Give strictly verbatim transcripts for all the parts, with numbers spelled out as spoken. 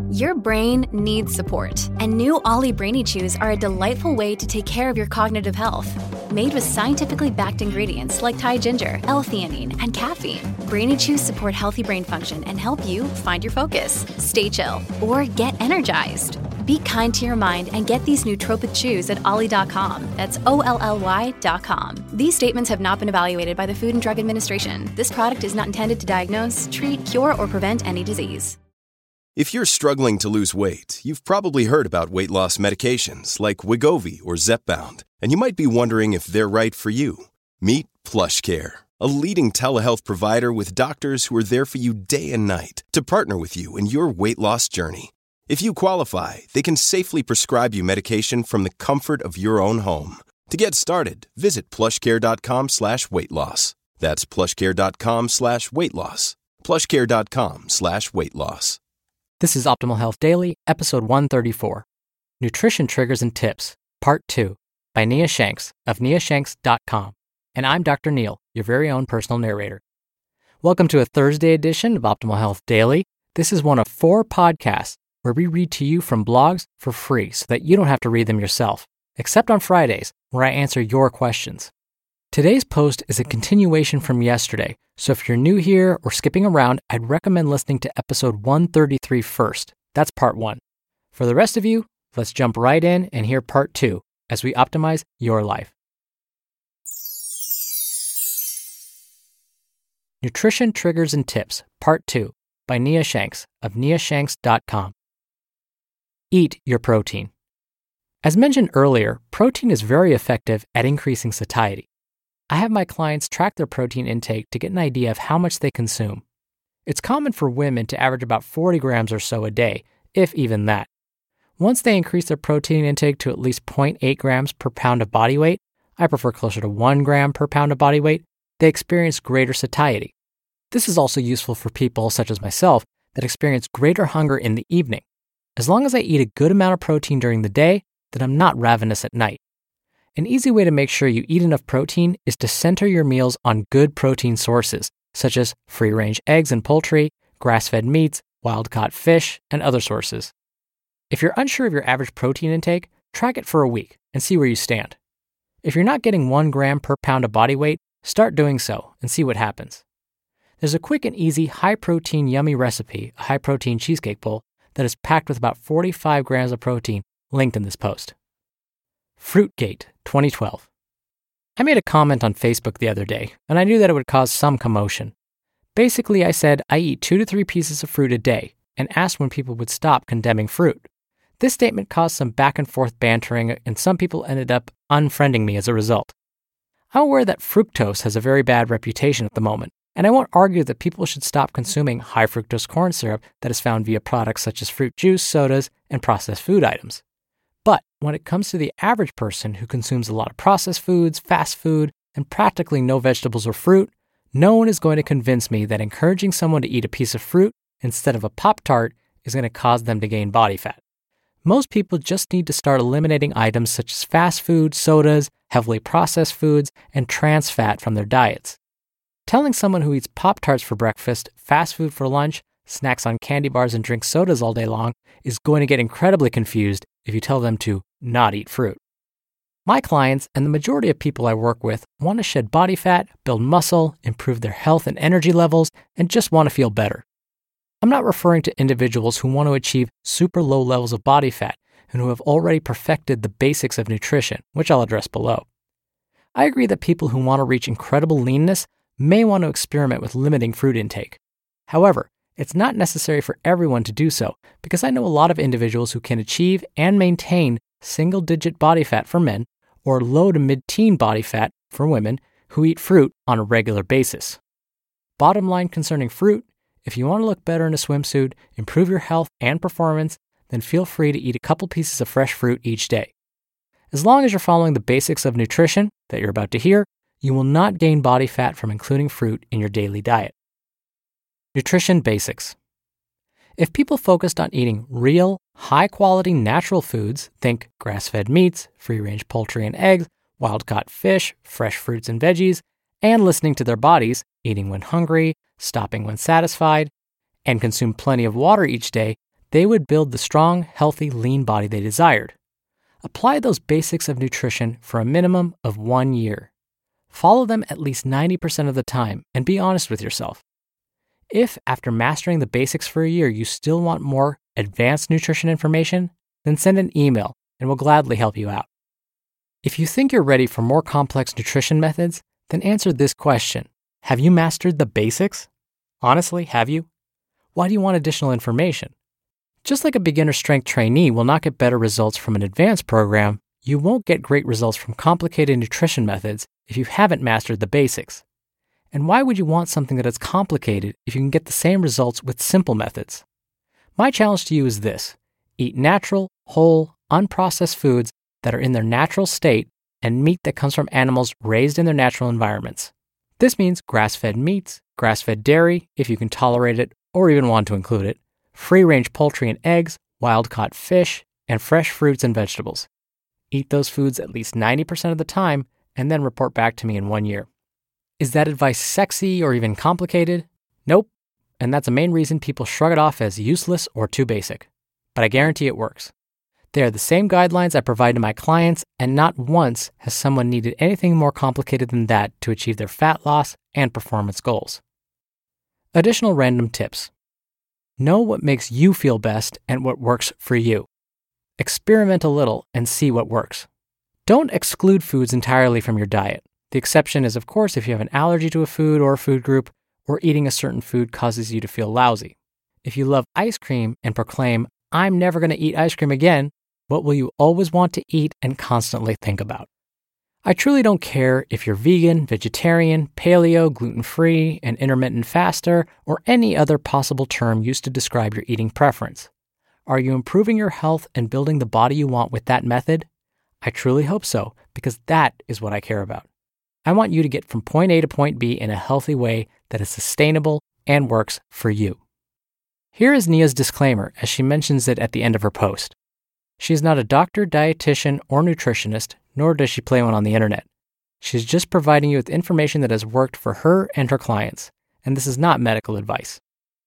Your brain needs support, and new Ollie Brainy Chews are a delightful way to take care of your cognitive health. Made with scientifically backed ingredients like Thai ginger, L-theanine, and caffeine, Brainy Chews support healthy brain function and help you find your focus, stay chill, or get energized. Be kind to your mind and get these nootropic chews at ollie dot com. That's O L L Y dot com. These statements have not been evaluated by the Food and Drug Administration. This product is not intended to diagnose, treat, cure, or prevent any disease. If you're struggling to lose weight, you've probably heard about weight loss medications like Wegovy or Zepbound, and you might be wondering if they're right for you. Meet PlushCare, a leading telehealth provider with doctors who are there for you day and night to partner with you in your weight loss journey. If you qualify, they can safely prescribe you medication from the comfort of your own home. To get started, visit plushcare.com slash weight loss. That's plushcare.com slash weight loss. plushcare.com slash weight loss. This is Optimal Health Daily, episode one thirty-four, Nutrition Triggers and Tips, Part two, by Nia Shanks of nia shanks dot com. And I'm Doctor Neil, your very own personal narrator. Welcome to a Thursday edition of Optimal Health Daily. This is one of four podcasts where we read to you from blogs for free so that you don't have to read them yourself, except on Fridays, where I answer your questions. Today's post is a continuation from yesterday, so if you're new here or skipping around, I'd recommend listening to episode one thirty-three first. That's part one. For the rest of you, let's jump right in and hear part two as we optimize your life. Nutrition Triggers and Tips, Part two, by Nia Shanks of nia shanks dot com. Eat your protein. As mentioned earlier, protein is very effective at increasing satiety. I have my clients track their protein intake to get an idea of how much they consume. It's common for women to average about forty grams or so a day, if even that. Once they increase their protein intake to at least zero point eight grams per pound of body weight, I prefer closer to one gram per pound of body weight, they experience greater satiety. This is also useful for people, such as myself, that experience greater hunger in the evening. As long as I eat a good amount of protein during the day, then I'm not ravenous at night. An easy way to make sure you eat enough protein is to center your meals on good protein sources, such as free-range eggs and poultry, grass-fed meats, wild-caught fish, and other sources. If you're unsure of your average protein intake, track it for a week and see where you stand. If you're not getting one gram per pound of body weight, start doing so and see what happens. There's a quick and easy high-protein yummy recipe, a high-protein cheesecake bowl, that is packed with about forty-five grams of protein, linked in this post. Fruitgate twenty twelve. I made a comment on Facebook the other day, and I knew that it would cause some commotion. Basically, I said I eat two to three pieces of fruit a day, and asked when people would stop condemning fruit. This statement caused some back and forth bantering, and some people ended up unfriending me as a result. I'm aware that fructose has a very bad reputation at the moment, and I won't argue that people should stop consuming high fructose corn syrup that is found via products such as fruit juice, sodas, and processed food items. But when it comes to the average person who consumes a lot of processed foods, fast food, and practically no vegetables or fruit, no one is going to convince me that encouraging someone to eat a piece of fruit instead of a Pop-Tart is going to cause them to gain body fat. Most people just need to start eliminating items such as fast food, sodas, heavily processed foods, and trans fat from their diets. Telling someone who eats Pop-Tarts for breakfast, fast food for lunch, snacks on candy bars, and drinks sodas all day long is going to get incredibly confused if you tell them to not eat fruit. My clients and the majority of people I work with want to shed body fat, build muscle, improve their health and energy levels, and just want to feel better. I'm not referring to individuals who want to achieve super low levels of body fat and who have already perfected the basics of nutrition, which I'll address below. I agree that people who want to reach incredible leanness may want to experiment with limiting fruit intake. However, it's not necessary for everyone to do so, because I know a lot of individuals who can achieve and maintain single-digit body fat for men or low to mid-teen body fat for women who eat fruit on a regular basis. Bottom line concerning fruit, if you want to look better in a swimsuit, improve your health and performance, then feel free to eat a couple pieces of fresh fruit each day. As long as you're following the basics of nutrition that you're about to hear, you will not gain body fat from including fruit in your daily diet. Nutrition basics. If people focused on eating real, high-quality natural foods, think grass-fed meats, free-range poultry and eggs, wild-caught fish, fresh fruits and veggies, and listening to their bodies, eating when hungry, stopping when satisfied, and consume plenty of water each day, they would build the strong, healthy, lean body they desired. Apply those basics of nutrition for a minimum of one year. Follow them at least ninety percent of the time and be honest with yourself. If, after mastering the basics for a year, you still want more advanced nutrition information, then send an email and we'll gladly help you out. If you think you're ready for more complex nutrition methods, then answer this question. Have you mastered the basics? Honestly, have you? Why do you want additional information? Just like a beginner strength trainee will not get better results from an advanced program, you won't get great results from complicated nutrition methods if you haven't mastered the basics. And why would you want something that is complicated if you can get the same results with simple methods? My challenge to you is this: eat natural, whole, unprocessed foods that are in their natural state and meat that comes from animals raised in their natural environments. This means grass-fed meats, grass-fed dairy, if you can tolerate it or even want to include it, free-range poultry and eggs, wild-caught fish, and fresh fruits and vegetables. Eat those foods at least ninety percent of the time and then report back to me in one year. Is that advice sexy or even complicated? Nope. And that's a main reason people shrug it off as useless or too basic. But I guarantee it works. They are the same guidelines I provide to my clients, and not once has someone needed anything more complicated than that to achieve their fat loss and performance goals. Additional random tips. Know what makes you feel best and what works for you. Experiment a little and see what works. Don't exclude foods entirely from your diet. The exception is, of course, if you have an allergy to a food or a food group, or eating a certain food causes you to feel lousy. If you love ice cream and proclaim, "I'm never going to eat ice cream again," what will you always want to eat and constantly think about? I truly don't care if you're vegan, vegetarian, paleo, gluten-free, an intermittent faster, or any other possible term used to describe your eating preference. Are you improving your health and building the body you want with that method? I truly hope so, because that is what I care about. I want you to get from point A to point B in a healthy way that is sustainable and works for you. Here is Nia's disclaimer as she mentions it at the end of her post. She is not a doctor, dietitian, or nutritionist, nor does she play one on the internet. She's just providing you with information that has worked for her and her clients, and this is not medical advice.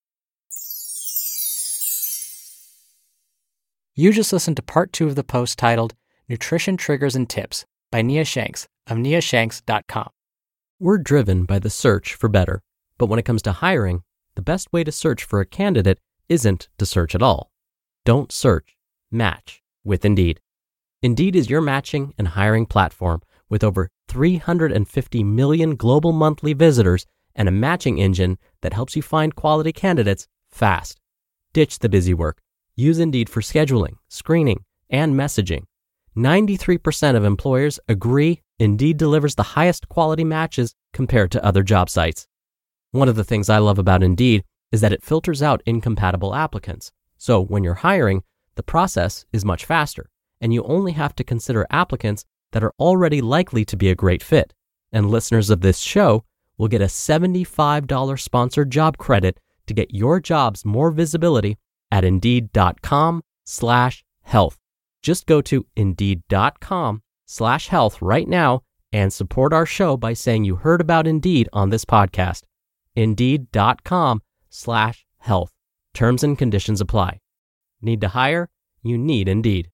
You just listened to part two of the post titled Nutrition Triggers and Tips by Nia Shanks of nia shanks dot com. We're driven by the search for better, but when it comes to hiring, the best way to search for a candidate isn't to search at all. Don't search, match with Indeed. Indeed is your matching and hiring platform with over three hundred fifty million global monthly visitors and a matching engine that helps you find quality candidates fast. Ditch the busy work. Use Indeed for scheduling, screening, and messaging. ninety-three percent of employers agree Indeed delivers the highest quality matches compared to other job sites. One of the things I love about Indeed is that it filters out incompatible applicants. So when you're hiring, the process is much faster, and you only have to consider applicants that are already likely to be a great fit. And listeners of this show will get a seventy-five dollars sponsored job credit to get your jobs more visibility at indeed.com slash health. Just go to indeed.com slash health right now and support our show by saying you heard about Indeed on this podcast. Indeed.com slash health. Terms and conditions apply. Need to hire? You need Indeed.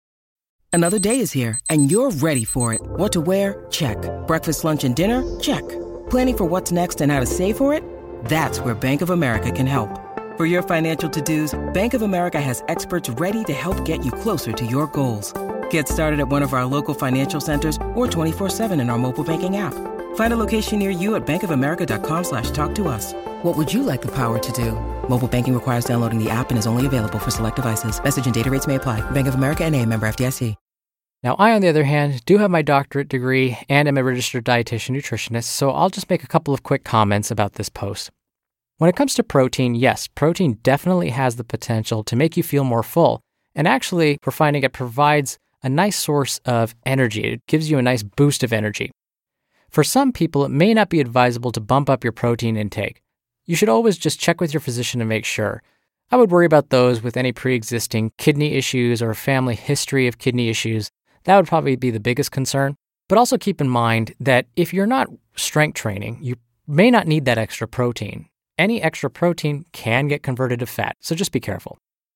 Another day is here and you're ready for it. What to wear? Check. Breakfast, lunch, and dinner? Check. Planning for what's next and how to save for it? That's where Bank of America can help. For your financial to-dos, Bank of America has experts ready to help get you closer to your goals. Get started at one of our local financial centers or twenty-four seven in our mobile banking app. Find a location near you at bankofamerica.com slash talk to us. What would you like the power to do? Mobile banking requires downloading the app and is only available for select devices. Message and data rates may apply. Bank of America N A, member F D I C. Now, I, on the other hand, do have my doctorate degree and am a registered dietitian nutritionist, so I'll just make a couple of quick comments about this post. When it comes to protein, yes, protein definitely has the potential to make you feel more full. And actually, we're finding it provides a nice source of energy. It gives you a nice boost of energy. For some people, it may not be advisable to bump up your protein intake. You should always just check with your physician to make sure. I would worry about those with any pre-existing kidney issues or a family history of kidney issues. That would probably be the biggest concern. But also keep in mind that if you're not strength training, you may not need that extra protein. Any extra protein can get converted to fat, so just be careful.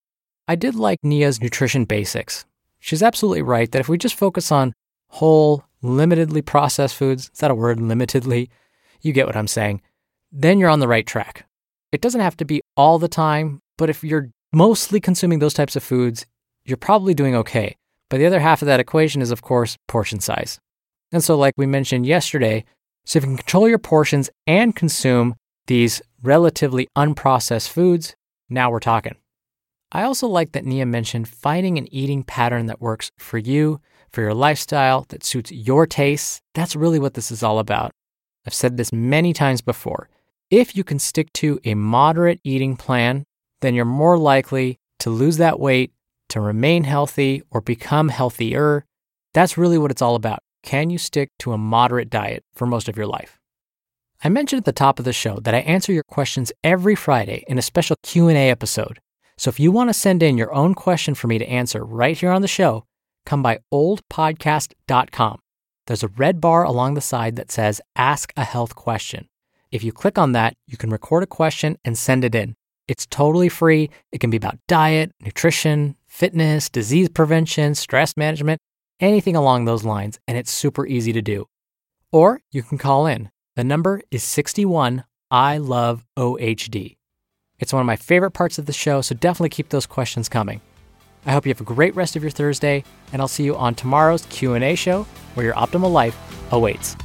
I did like Nia's nutrition basics. She's absolutely right that if we just focus on whole, limitedly processed foods, is that a word, limitedly? You get what I'm saying. Then you're on the right track. It doesn't have to be all the time, but if you're mostly consuming those types of foods, you're probably doing okay. But the other half of that equation is, of course, portion size. And so like we mentioned yesterday, so if you can control your portions and consume these relatively unprocessed foods, now we're talking. I also like that Nia mentioned finding an eating pattern that works for you, for your lifestyle, that suits your tastes. That's really what this is all about. I've said this many times before. If you can stick to a moderate eating plan, then you're more likely to lose that weight, to remain healthy, or become healthier. That's really what it's all about. Can you stick to a moderate diet for most of your life? I mentioned at the top of the show that I answer your questions every Friday in a special Q and A episode. So if you want to send in your own question for me to answer right here on the show, come by old podcast dot com. There's a red bar along the side that says Ask a Health Question. If you click on that, you can record a question and send it in. It's totally free. It can be about diet, nutrition, fitness, disease prevention, stress management, anything along those lines, and it's super easy to do. Or you can call in. The number is sixty-one I love O H D. It's one of my favorite parts of the show, so definitely keep those questions coming. I hope you have a great rest of your Thursday, and I'll see you on tomorrow's Q and A show where your optimal life awaits.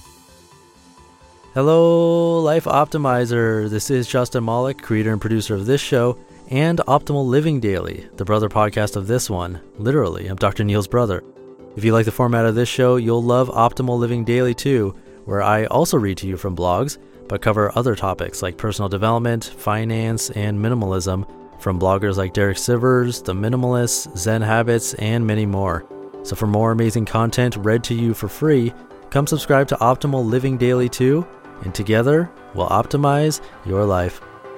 Hello, Life Optimizer. This is Justin Malik, creator and producer of this show and Optimal Living Daily, the brother podcast of this one. Literally, I'm Doctor Neil's brother. If you like the format of this show, you'll love Optimal Living Daily too, where I also read to you from blogs, but cover other topics like personal development, finance, and minimalism from bloggers like Derek Sivers, The Minimalists, Zen Habits, and many more. So for more amazing content read to you for free, come subscribe to Optimal Living Daily too, and together we'll optimize your life.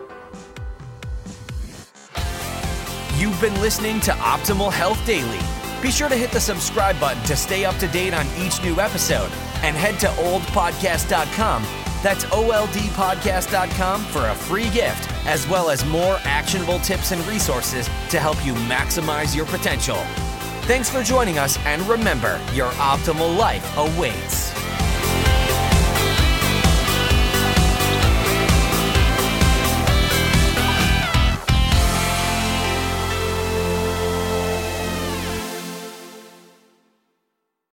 You've been listening to Optimal Health Daily. Be sure to hit the subscribe button to stay up to date on each new episode, and head to old podcast dot com. That's O L D podcast dot com for a free gift, as well as more actionable tips and resources to help you maximize your potential. Thanks for joining us, and remember, your optimal life awaits.